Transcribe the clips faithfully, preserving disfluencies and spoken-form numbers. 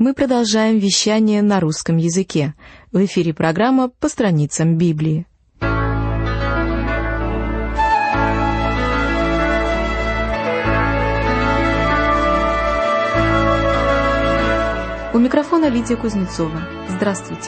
Мы продолжаем вещание на русском языке. В эфире программа «По страницам Библии». У микрофона Лидия Кузнецова. Здравствуйте.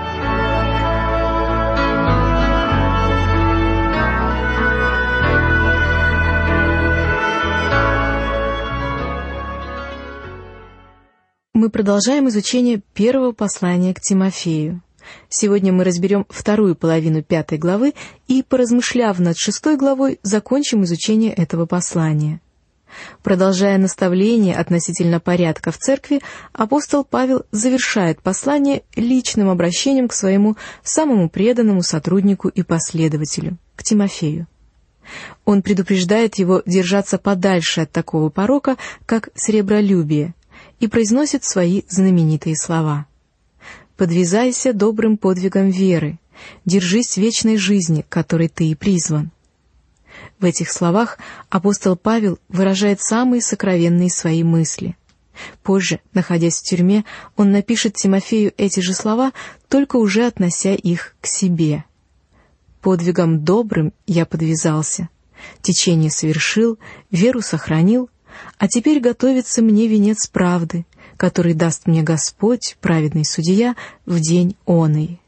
Мы продолжаем изучение первого послания к Тимофею. Сегодня мы разберем вторую половину пятой главы и, поразмышляв над шестой главой, закончим изучение этого послания. Продолжая наставление относительно порядка в церкви, апостол Павел завершает послание личным обращением к своему самому преданному сотруднику и последователю, к Тимофею. Он предупреждает его держаться подальше от такого порока, как сребролюбие, и произносит свои знаменитые слова. «Подвязайся добрым подвигом веры, держись вечной жизни, к которой ты и призван». В этих словах апостол Павел выражает самые сокровенные свои мысли. Позже, находясь в тюрьме, он напишет Тимофею эти же слова, только уже относя их к себе. «Подвигом добрым я подвязался, течение совершил, веру сохранил, а теперь готовится мне венец правды, который даст мне Господь, праведный судья, в день оный».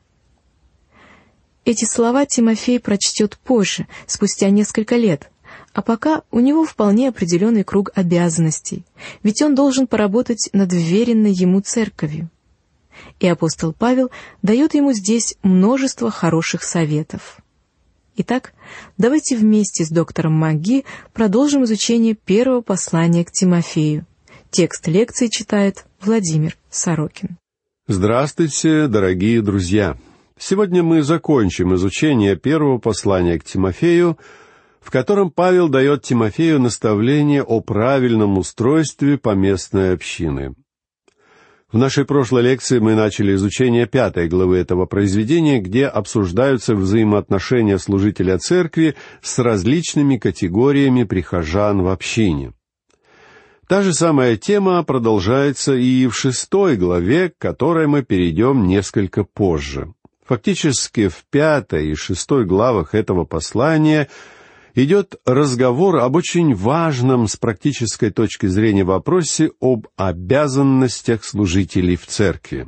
Эти слова Тимофей прочтет позже, спустя несколько лет, а пока у него вполне определенный круг обязанностей, ведь он должен поработать над вверенной ему церковью. И апостол Павел дает ему здесь множество хороших советов. Итак, давайте вместе с доктором МакГи продолжим изучение первого послания к Тимофею. Текст лекции читает Владимир Сорокин. Здравствуйте, дорогие друзья! Сегодня мы закончим изучение первого послания к Тимофею, в котором Павел дает Тимофею наставление о правильном устройстве поместной общины. В нашей прошлой лекции мы начали изучение пятой главы этого произведения, где обсуждаются взаимоотношения служителя церкви с различными категориями прихожан в общине. Та же самая тема продолжается и в шестой главе, к которой мы перейдем несколько позже. Фактически в пятой и шестой главах этого послания идет разговор об очень важном с практической точки зрения вопросе об обязанностях служителей в церкви.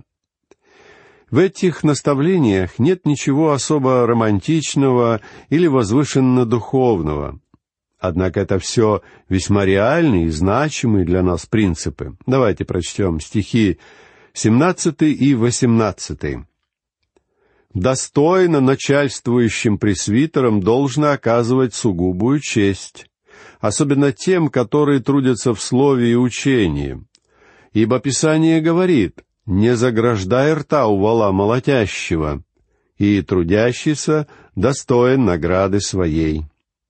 В этих наставлениях нет ничего особо романтичного или возвышенно-духовного. Однако это все весьма реальные и значимые для нас принципы. Давайте прочтем стихи семнадцатый и восемнадцатый. «Достойно начальствующим пресвитерам должно оказывать сугубую честь, особенно тем, которые трудятся в слове и учении. Ибо Писание говорит: не заграждай рта у вола молотящего, и трудящийся достоин награды своей».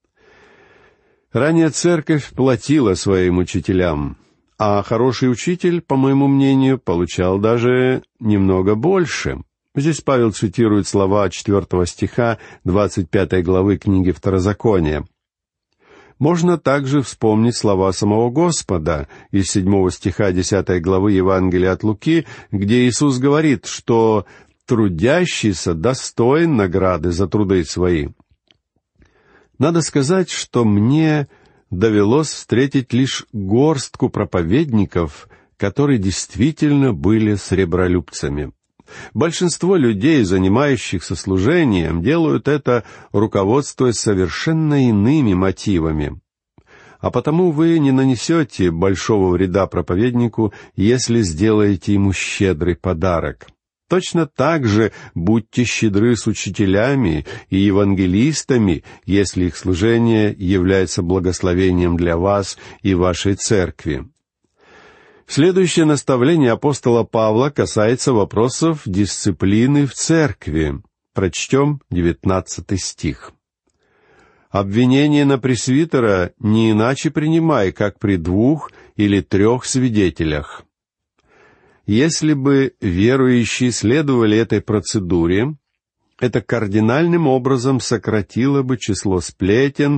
Ранее церковь платила своим учителям, а хороший учитель, по моему мнению, получал даже немного больше. Здесь Павел цитирует слова четвертого стиха двадцать пятой главы книги Второзакония. Можно также вспомнить слова самого Господа из седьмого стиха десятой главы Евангелия от Луки, где Иисус говорит, что трудящийся достоин награды за труды свои. Надо сказать, что мне довелось встретить лишь горстку проповедников, которые действительно были сребролюбцами. Большинство людей, занимающихся служением, делают это, руководствуясь совершенно иными мотивами. А потому вы не нанесете большого вреда проповеднику, если сделаете ему щедрый подарок. Точно так же будьте щедры с учителями и евангелистами, если их служение является благословением для вас и вашей церкви. Следующее наставление апостола Павла касается вопросов дисциплины в церкви. Прочтем девятнадцатый стих. «Обвинение на пресвитера не иначе принимай, как при двух или трех свидетелях». Если бы верующие следовали этой процедуре, это кардинальным образом сократило бы число сплетен,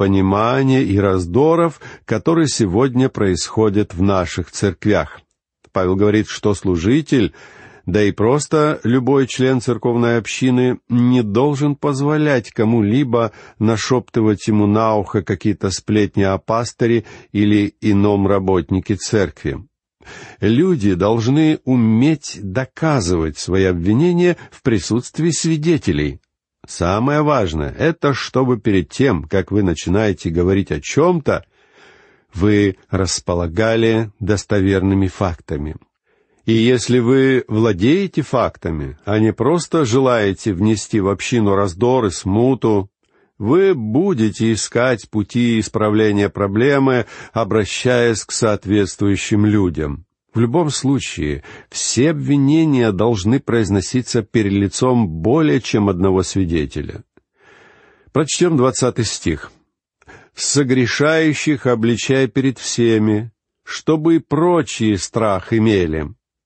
непонимания и раздоров, которые сегодня происходят в наших церквях. Павел говорит, что служитель, да и просто любой член церковной общины, не должен позволять кому-либо нашептывать ему на ухо какие-то сплетни о пасторе или ином работнике церкви. Люди должны уметь доказывать свои обвинения в присутствии свидетелей. Самое важное — это чтобы перед тем, как вы начинаете говорить о чем-то, вы располагали достоверными фактами. И если вы владеете фактами, а не просто желаете внести в общину раздор и смуту, вы будете искать пути исправления проблемы, обращаясь к соответствующим людям. В любом случае, все обвинения должны произноситься перед лицом более чем одного свидетеля. Прочтем двадцатый стих. «Согрешающих обличай перед всеми, чтобы и прочие страх имели».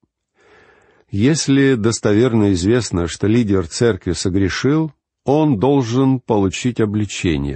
Если достоверно известно, что лидер церкви согрешил, он должен получить обличение.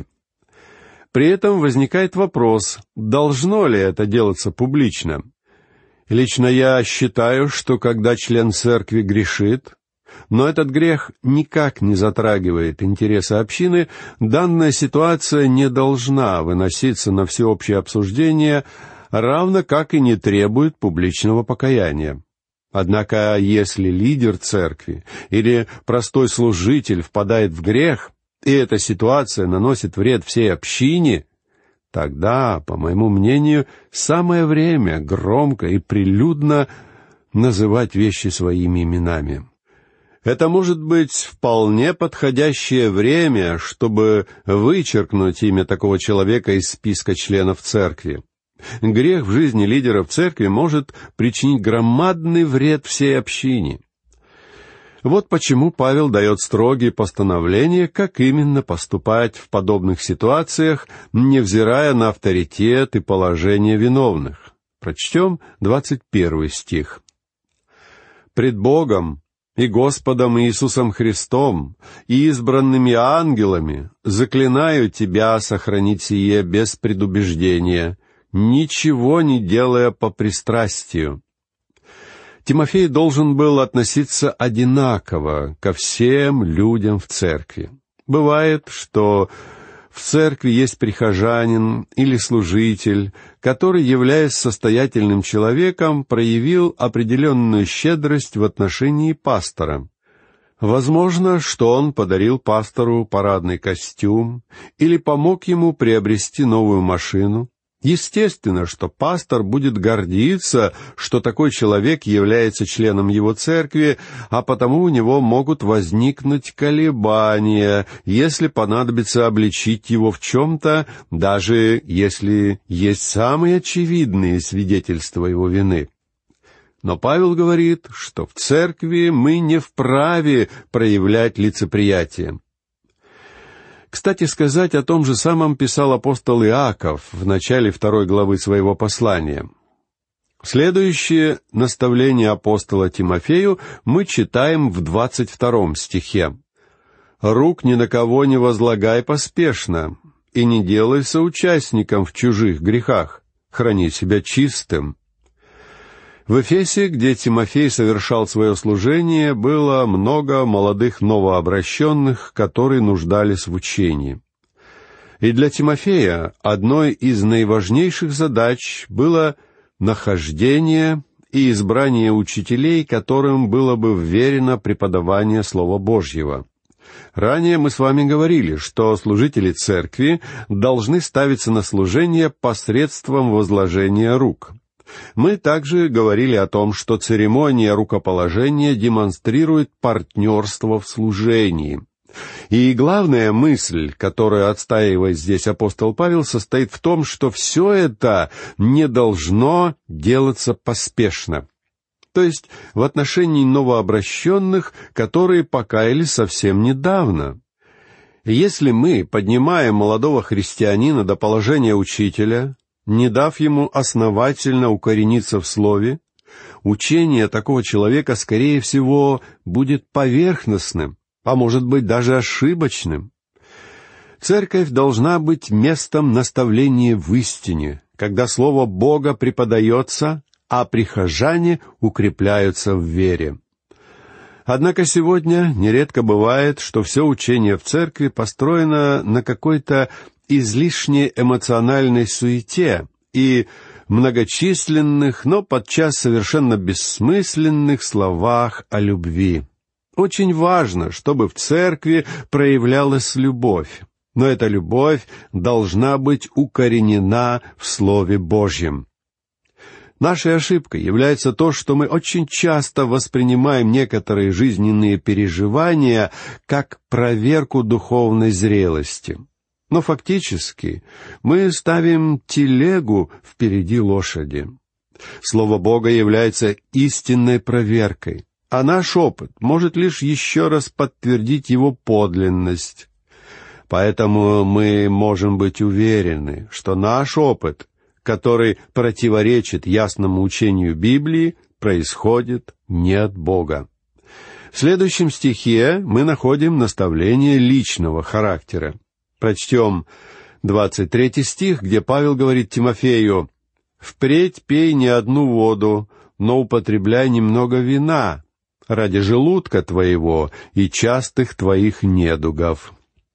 При этом возникает вопрос, должно ли это делаться публично. Лично я считаю, что когда член церкви грешит, но этот грех никак не затрагивает интересы общины, данная ситуация не должна выноситься на всеобщее обсуждение, равно как и не требует публичного покаяния. Однако, если лидер церкви или простой служитель впадает в грех, и эта ситуация наносит вред всей общине, тогда, по моему мнению, самое время громко и прилюдно называть вещи своими именами. Это может быть вполне подходящее время, чтобы вычеркнуть имя такого человека из списка членов церкви. Грех в жизни лидеров церкви может причинить громадный вред всей общине. Вот почему Павел дает строгие постановления, как именно поступать в подобных ситуациях, невзирая на авторитет и положение виновных. Прочтем двадцать первый стих. «Пред Богом и Господом Иисусом Христом и избранными ангелами заклинаю тебя сохранить сие без предубеждения, ничего не делая по пристрастию». Тимофей должен был относиться одинаково ко всем людям в церкви. Бывает, что в церкви есть прихожанин или служитель, который, являясь состоятельным человеком, проявил определенную щедрость в отношении пастора. Возможно, что он подарил пастору парадный костюм или помог ему приобрести новую машину. Естественно, что пастор будет гордиться, что такой человек является членом его церкви, а потому у него могут возникнуть колебания, если понадобится обличить его в чем-то, даже если есть самые очевидные свидетельства его вины. Но Павел говорит, что в церкви мы не вправе проявлять лицеприятие. Кстати сказать, о том же самом писал апостол Иаков в начале второй главы своего послания. Следующее наставление апостола Тимофею мы читаем в двадцать втором стихе. «Рук ни на кого не возлагай поспешно, и не делай соучастником в чужих грехах, храни себя чистым». В Эфесе, где Тимофей совершал свое служение, было много молодых новообращенных, которые нуждались в учении. И для Тимофея одной из наиважнейших задач было нахождение и избрание учителей, которым было бы вверено преподавание Слова Божьего. Ранее мы с вами говорили, что служители церкви должны ставиться на служение посредством возложения рук. Мы также говорили о том, что церемония рукоположения демонстрирует партнерство в служении. И главная мысль, которую отстаивает здесь апостол Павел, состоит в том, что все это не должно делаться поспешно. То есть в отношении новообращенных, которые покаялись совсем недавно. Если мы поднимаем молодого христианина до положения учителя, не дав ему основательно укорениться в слове, учение такого человека, скорее всего, будет поверхностным, а может быть даже ошибочным. Церковь должна быть местом наставления в истине, когда Слово Бога преподается, а прихожане укрепляются в вере. Однако сегодня нередко бывает, что все учение в церкви построено на какой-то излишней эмоциональной суете и многочисленных, но подчас совершенно бессмысленных словах о любви. Очень важно, чтобы в церкви проявлялась любовь, но эта любовь должна быть укоренена в Слове Божьем. Нашей ошибкой является то, что мы очень часто воспринимаем некоторые жизненные переживания как проверку духовной зрелости. Но фактически мы ставим телегу впереди лошади. Слово Бога является истинной проверкой, а наш опыт может лишь еще раз подтвердить его подлинность. Поэтому мы можем быть уверены, что наш опыт, который противоречит ясному учению Библии, происходит не от Бога. В следующем стихе мы находим наставление личного характера. Прочтем двадцать третий стих, где Павел говорит Тимофею: «Впредь пей не одну воду, но употребляй немного вина ради желудка твоего и частых твоих недугов».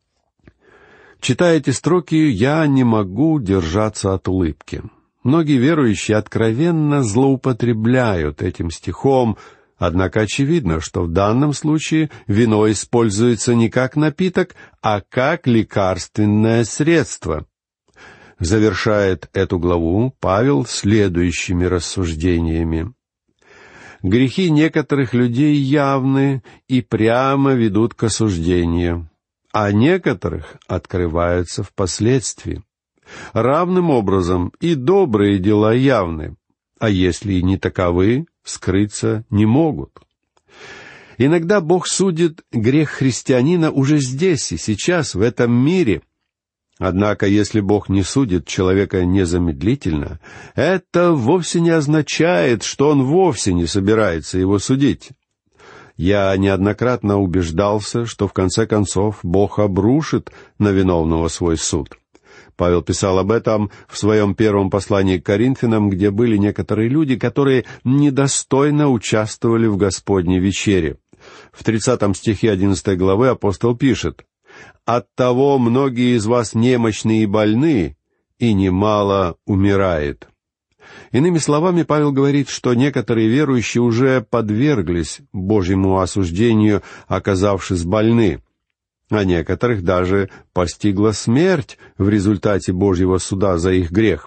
Читая эти строки, я не могу держаться от улыбки. Многие верующие откровенно злоупотребляют этим стихом, однако очевидно, что в данном случае вино используется не как напиток, а как лекарственное средство. Завершает эту главу Павел следующими рассуждениями. Грехи некоторых людей явны и прямо ведут к осуждению, а некоторых открываются впоследствии. Равным образом и добрые дела явны, а если и не таковы, скрыться не могут. Иногда Бог судит грех христианина уже здесь и сейчас, в этом мире. Однако, если Бог не судит человека незамедлительно, это вовсе не означает, что Он вовсе не собирается его судить. Я неоднократно убеждался, что в конце концов Бог обрушит на виновного свой суд. Павел писал об этом в своем первом послании к Коринфянам, где были некоторые люди, которые недостойно участвовали в Господней вечере. В тридцатом стихе одиннадцатой главы апостол пишет: «Оттого многие из вас немощны и больны, и немало умирает». Иными словами, Павел говорит, что некоторые верующие уже подверглись Божьему осуждению, оказавшись больны, а некоторых даже постигла смерть в результате Божьего суда за их грех.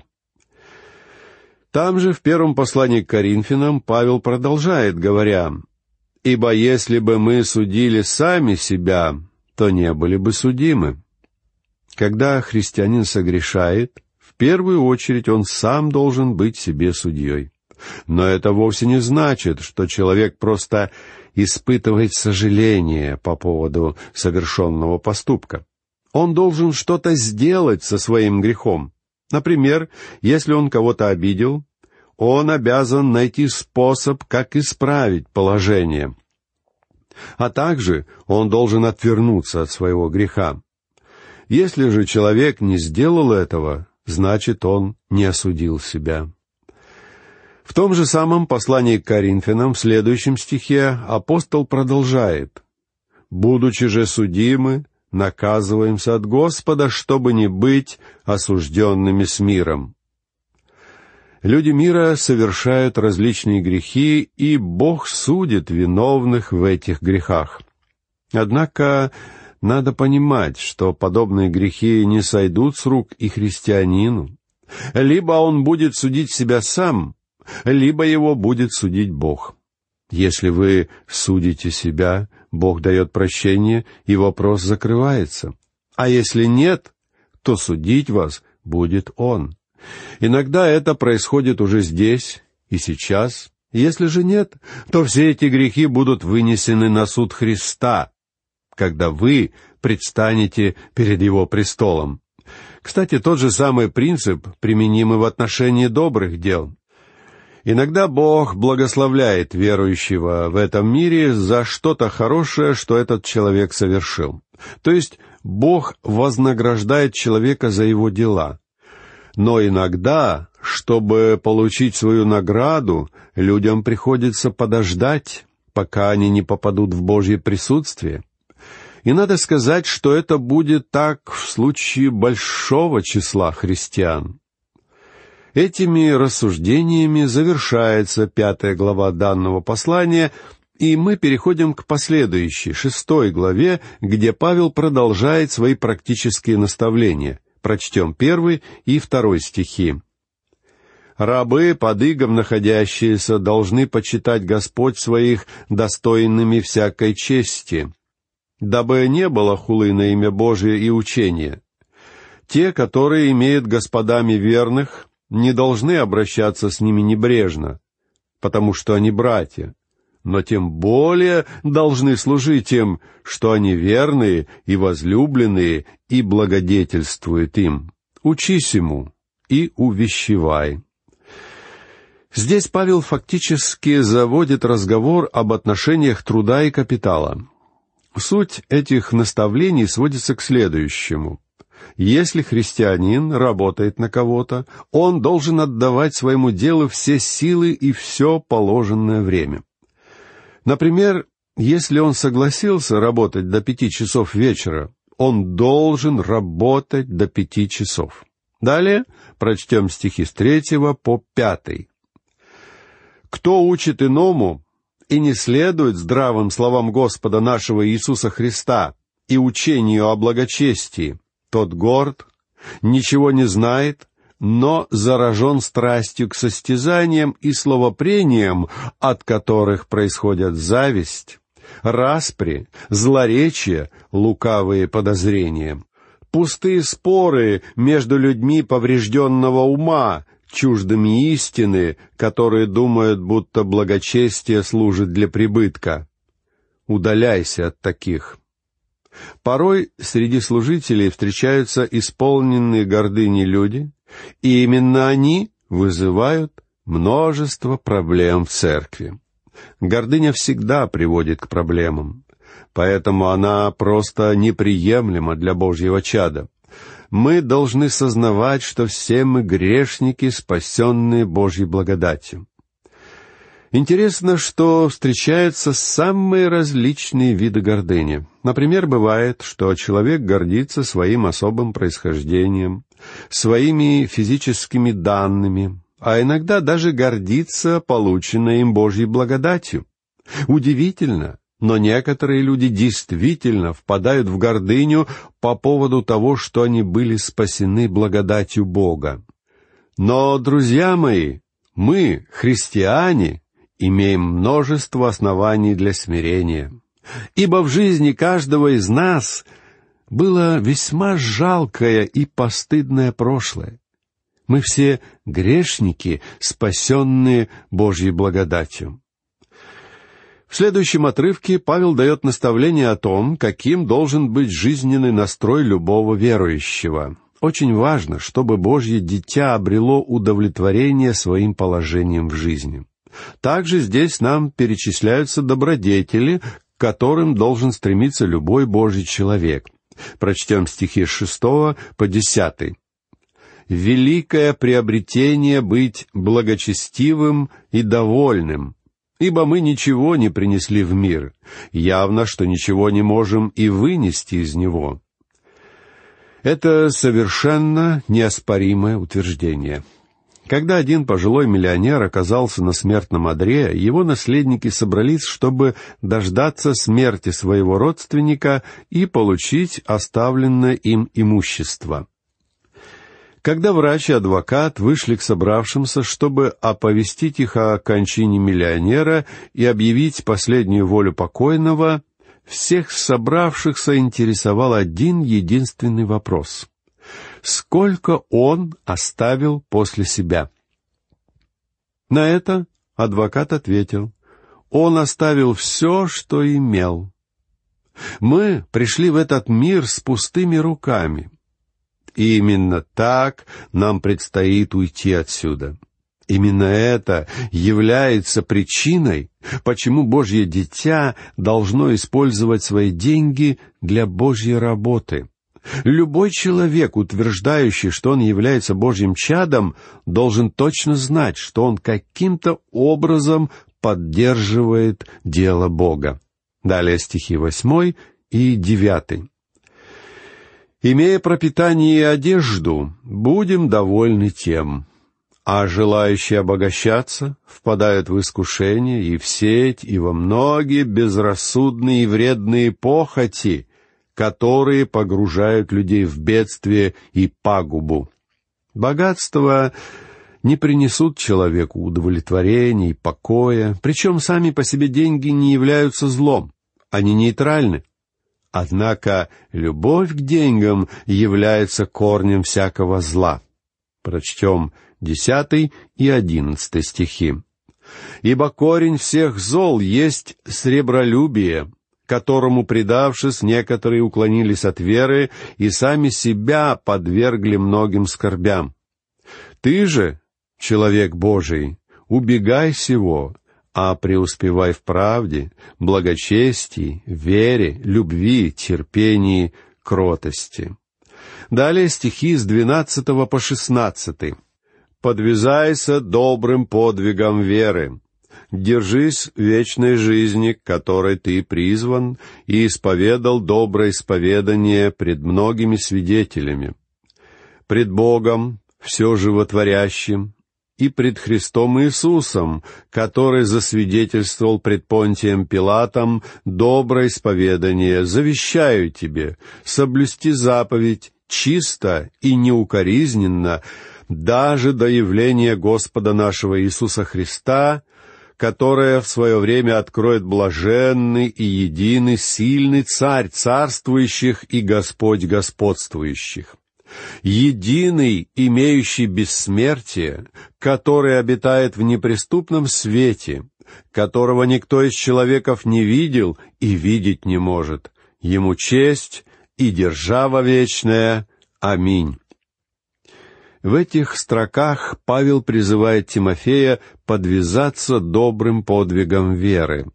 Там же, в первом послании к Коринфянам, Павел продолжает, говоря: «Ибо если бы мы судили сами себя, то не были бы судимы». Когда христианин согрешает, в первую очередь он сам должен быть себе судьей. Но это вовсе не значит, что человек просто испытывает сожаление по поводу совершенного поступка. Он должен что-то сделать со своим грехом. Например, если он кого-то обидел, он обязан найти способ, как исправить положение. А также он должен отвернуться от своего греха. Если же человек не сделал этого, значит, он не осудил себя. В том же самом послании к Коринфянам, в следующем стихе, апостол продолжает: «Будучи же судимы, наказываемся от Господа, чтобы не быть осужденными с миром». Люди мира совершают различные грехи, и Бог судит виновных в этих грехах. Однако надо понимать, что подобные грехи не сойдут с рук и христианину. Либо он будет судить себя сам, либо его будет судить Бог. Если вы судите себя, Бог дает прощение, и вопрос закрывается. А если нет, то судить вас будет Он. Иногда это происходит уже здесь и сейчас. Если же нет, то все эти грехи будут вынесены на суд Христа, когда вы предстанете перед Его престолом. Кстати, тот же самый принцип применим и в отношении добрых дел. Иногда Бог благословляет верующего в этом мире за что-то хорошее, что этот человек совершил. То есть Бог вознаграждает человека за его дела. Но иногда Чтобы получить свою награду, людям приходится подождать, пока они не попадут в Божье присутствие. И надо сказать, что это будет так в случае большого числа христиан. Этими рассуждениями завершается пятая глава данного послания, и мы переходим к последующей, шестой главе, где Павел продолжает свои практические наставления. Прочтем первый и второй стихи. «Рабы, под игом находящиеся, должны почитать Господь своих достойными всякой чести, дабы не было хулы на имя Божие и учения. Те, которые имеют господами верных, не должны обращаться с ними небрежно, потому что они братья, но тем более должны служить им, что они верные и возлюбленные, и благодетельствуют им. Учись ему и увещевай». Здесь Павел фактически заводит разговор об отношениях труда и капитала. Суть этих наставлений сводится к следующему. Если христианин работает на кого-то, он должен отдавать своему делу все силы и все положенное время. Например, если он согласился работать до пяти часов вечера, он должен работать до пяти часов. Далее прочтем стихи с третьего по пятый. «Кто учит иному и не следует здравым словам Господа нашего Иисуса Христа и учению о благочестии, тот горд, ничего не знает, но заражен страстью к состязаниям и словопрениям, от которых происходят зависть, распри, злоречие, лукавые подозрения, пустые споры между людьми поврежденного ума, чуждыми истины, которые думают, будто благочестие служит для прибытка. Удаляйся от таких». Порой среди служителей встречаются исполненные гордыни люди, и именно они вызывают множество проблем в церкви. Гордыня всегда приводит к проблемам, поэтому она просто неприемлема для Божьего чада. Мы должны сознавать, что все мы грешники, спасенные Божьей благодатью. Интересно, что встречаются самые различные виды гордыни. Например, бывает, что человек гордится своим особым происхождением, своими физическими данными, а иногда даже гордится полученной им Божьей благодатью. Удивительно, но некоторые люди действительно впадают в гордыню по поводу того, что они были спасены благодатью Бога. Но, друзья мои, мы, христиане, имеем множество оснований для смирения, ибо в жизни каждого из нас было весьма жалкое и постыдное прошлое. Мы все грешники, спасенные Божьей благодатью. В следующем отрывке Павел дает наставление о том, каким должен быть жизненный настрой любого верующего. Очень важно, чтобы Божье дитя обрело удовлетворение своим положением в жизни. Также здесь нам перечисляются добродетели, к которым должен стремиться любой Божий человек. Прочтем стихи с шестого по десятый. «Великое приобретение быть благочестивым и довольным, ибо мы ничего не принесли в мир, явно, что ничего не можем и вынести из него». Это совершенно неоспоримое утверждение. Когда один пожилой миллионер оказался на смертном одре, его наследники собрались, чтобы дождаться смерти своего родственника и получить оставленное им имущество. Когда врач и адвокат вышли к собравшимся, чтобы оповестить их о кончине миллионера и объявить последнюю волю покойного, всех собравшихся интересовал один единственный вопрос: сколько он оставил после себя? На это адвокат ответил: он оставил все, что имел. Мы пришли в этот мир с пустыми руками. И именно так нам предстоит уйти отсюда. Именно это является причиной, почему Божье дитя должно использовать свои деньги для Божьей работы. Любой человек, утверждающий, что он является Божьим чадом, должен точно знать, что он каким-то образом поддерживает дело Бога. Далее стихи восьмой и девятый. «Имея пропитание и одежду, будем довольны тем, а желающие обогащаться впадают в искушение и в сеть, и во многие безрассудные и вредные похоти, которые погружают людей в бедствие и пагубу. Богатства не принесут человеку удовлетворения и покоя, причем сами по себе деньги не являются злом, они нейтральны. Однако любовь к деньгам является корнем всякого зла». Прочтем десятый и одиннадцатый стихи. «Ибо корень всех зол есть сребролюбие, которому, предавшись, некоторые уклонились от веры и сами себя подвергли многим скорбям. Ты же, человек Божий, убегай сего, а преуспевай в правде, благочестии, вере, любви, терпении, кротости». Далее стихи с двенадцатого по шестнадцатый. «Подвязайся добрым подвигом веры, держись вечной жизни, к которой ты призван, и исповедал доброе исповедание пред многими свидетелями, пред Богом, все животворящим, и пред Христом Иисусом, который засвидетельствовал пред Понтием Пилатом доброе исповедание, завещаю тебе соблюсти заповедь чисто и неукоризненно, даже до явления Господа нашего Иисуса Христа, которое в свое время откроет блаженный и единый сильный Царь царствующих и Господь господствующих, единый, имеющий бессмертие, который обитает в неприступном свете, которого никто из человеков не видел и видеть не может. Ему честь и держава вечная. Аминь». В этих строках Павел призывает Тимофея подвязаться добрым подвигом веры.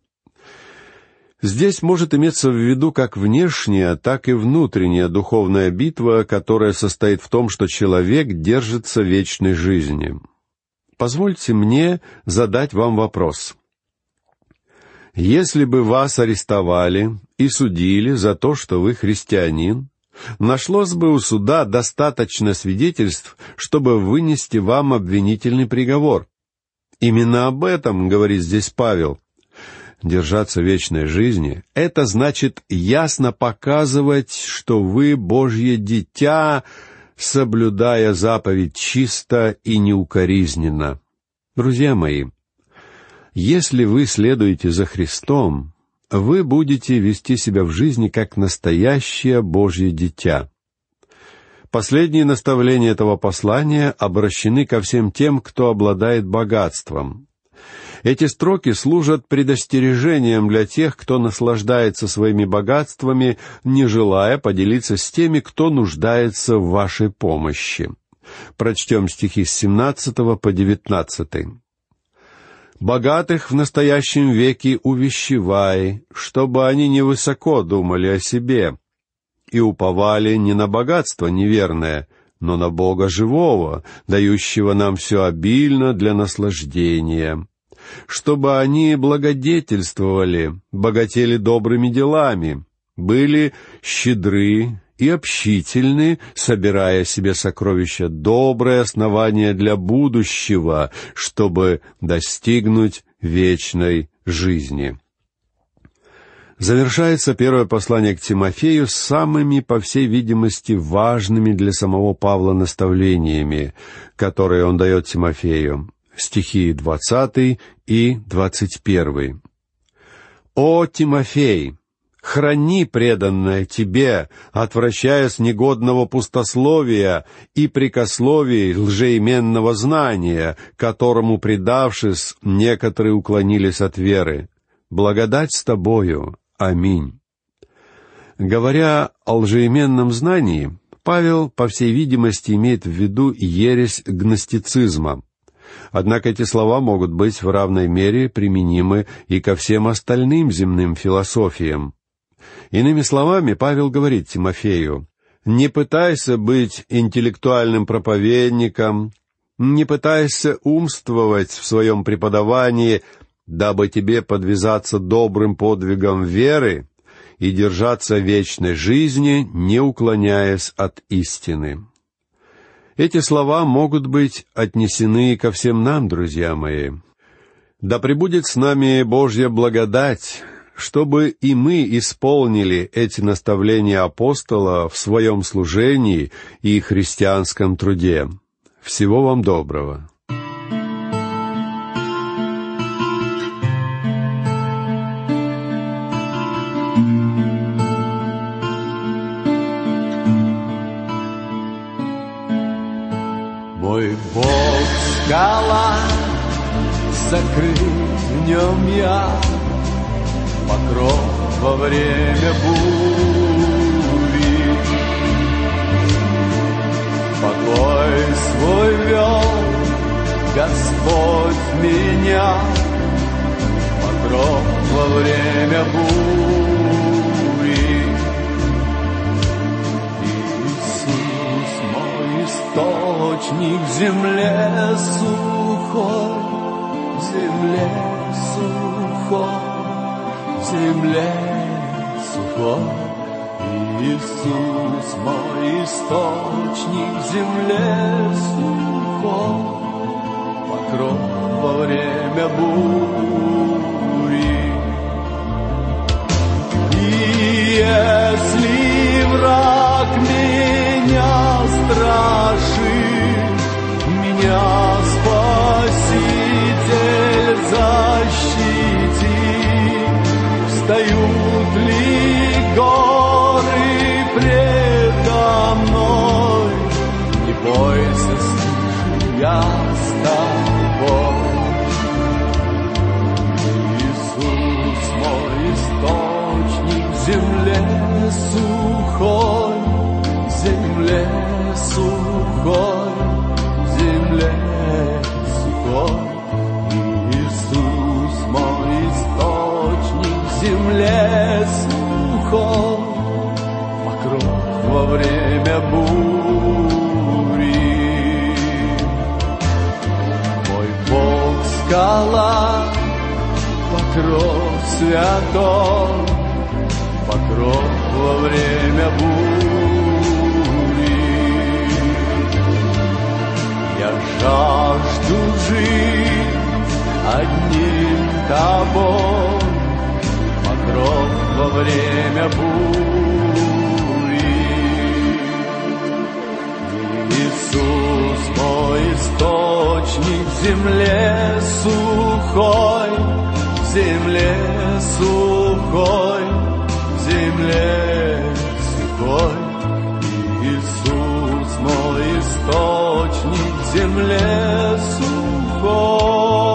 Здесь может иметься в виду как внешняя, так и внутренняя духовная битва, которая состоит в том, что человек держится вечной жизни. Позвольте мне задать вам вопрос. Если бы вас арестовали и судили за то, что вы христианин, нашлось бы у суда достаточно свидетельств, чтобы вынести вам обвинительный приговор. Именно об этом говорит здесь Павел. Держаться вечной жизни — это значит ясно показывать, что вы Божье дитя, соблюдая заповедь чисто и неукоризненно. Друзья мои, если вы следуете за Христом, вы будете вести себя в жизни как настоящее Божье дитя. Последние наставления этого послания обращены ко всем тем, кто обладает богатством. Эти строки служат предостережением для тех, кто наслаждается своими богатствами, не желая поделиться с теми, кто нуждается в вашей помощи. Прочтем стихи с семнадцатого по девятнадцатый. «Богатых в настоящем веке увещевай, чтобы они невысоко думали о себе, и уповали не на богатство неверное, но на Бога живого, дающего нам все обильно для наслаждения, чтобы они благодетельствовали, богатели добрыми делами, были щедры и общительны, собирая себе сокровища доброе основание для будущего, чтобы достигнуть вечной жизни». Завершается первое послание к Тимофею самыми, по всей видимости, важными для самого Павла наставлениями, которые он дает Тимофею. Стихи двадцатый и двадцать первый. «О, Тимофей, храни преданное тебе, отвращаясь негодного пустословия и прикословий лжеименного знания, которому, предавшись, некоторые уклонились от веры. Благодать с тобою. Аминь». Говоря о лжеименном знании, Павел, по всей видимости, имеет в виду ересь гностицизма. Однако эти слова могут быть в равной мере применимы и ко всем остальным земным философиям. Иными словами, Павел говорит Тимофею: Не пытайся быть интеллектуальным проповедником, не пытайся умствовать в своем преподавании, дабы тебе подвязаться добрым подвигом веры и держаться вечной жизни, не уклоняясь от истины. Эти слова могут быть отнесены ко всем нам, друзья мои. Да пребудет с нами Божья благодать, чтобы и мы исполнили эти наставления апостола в своем служении и христианском труде. Всего вам доброго. Мой Бог — скала, закрыт в нем я, покров во время бури. Покой свой вел Господь меня, покров во время бури. Иисус мой источник в земле сухой, в земле сухой, в земле сухой. Иисус мой источник в земле сухой, покров во время бури. И если враг меня страшит, меня Спаситель защитит. Встают ли горы предо мной? Не бойся, слышу, я с тобой. Иисус мой источник в земле сухой, в земле сухой, в земле сухой. Иисус мой источник в земле сухой, покров во время бури. Мой Бог — скала, покров святой, покров во время бури. Я жажду жить одним тобой, покров во время бури. Иисус мой источник в земле сухой, в земле сухой, в земле сухой. Иисус мой источник в земле сухой.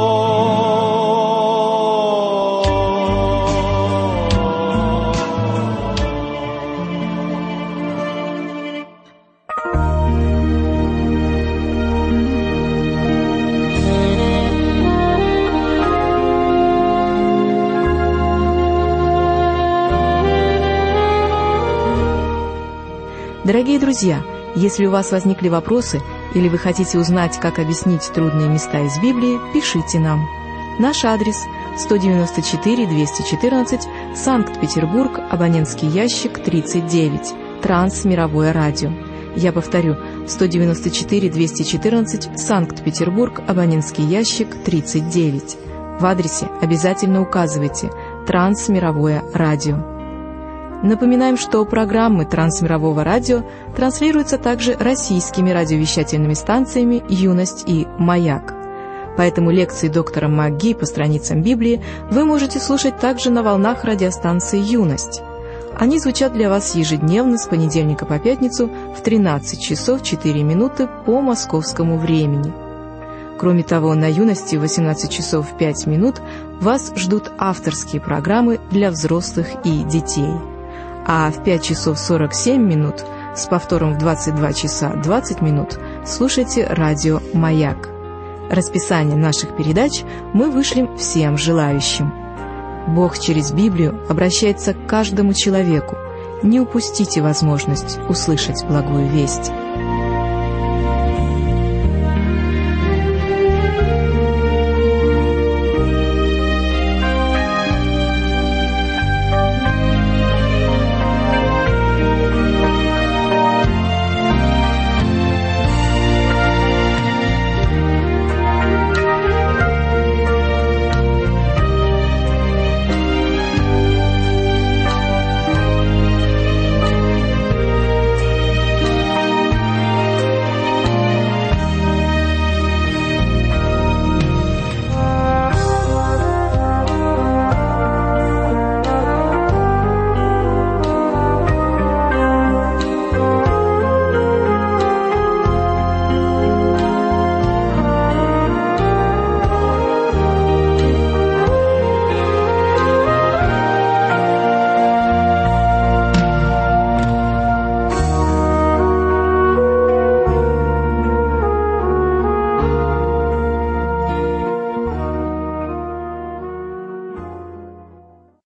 Дорогие друзья, если у вас возникли вопросы или вы хотите узнать, как объяснить трудные места из Библии, пишите нам. Наш адрес сто девяносто четыре двести четырнадцать, Санкт-Петербург, абонентский ящик тридцать девять, Трансмировое радио. Я повторю, сто девяносто четыре двести четырнадцать, Санкт-Петербург, абонентский ящик тридцать девять. В адресе обязательно указывайте «Трансмировое радио». Напоминаем, что программы Трансмирового радио транслируются также российскими радиовещательными станциями «Юность» и «Маяк». Поэтому лекции доктора МакГи по страницам Библии вы можете слушать также на волнах радиостанции «Юность». Они звучат для вас ежедневно с понедельника по пятницу в тринадцать часов четыре минуты по московскому времени. Кроме того, на «Юности» в восемнадцать часов пять минут вас ждут авторские программы для взрослых и детей. А в пять часов сорок семь минут с повтором в двадцать два часа двадцать минут слушайте радио «Маяк». Расписание наших передач мы вышлем всем желающим. Бог через Библию обращается к каждому человеку, Не упустите возможность услышать благую весть.